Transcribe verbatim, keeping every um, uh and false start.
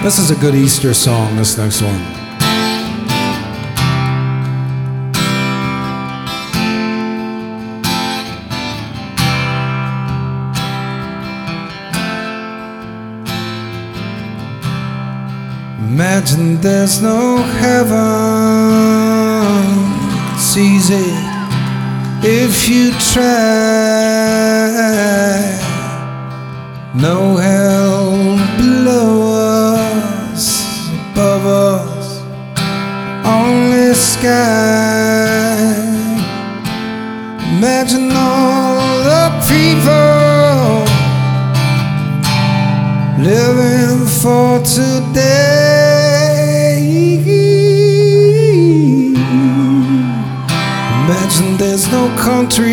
This is a good Easter song, this next one. Imagine there's no heaven. It's easy if you try. No hell below us, above us, only sky. Imagine all the people living for today. Imagine there's no country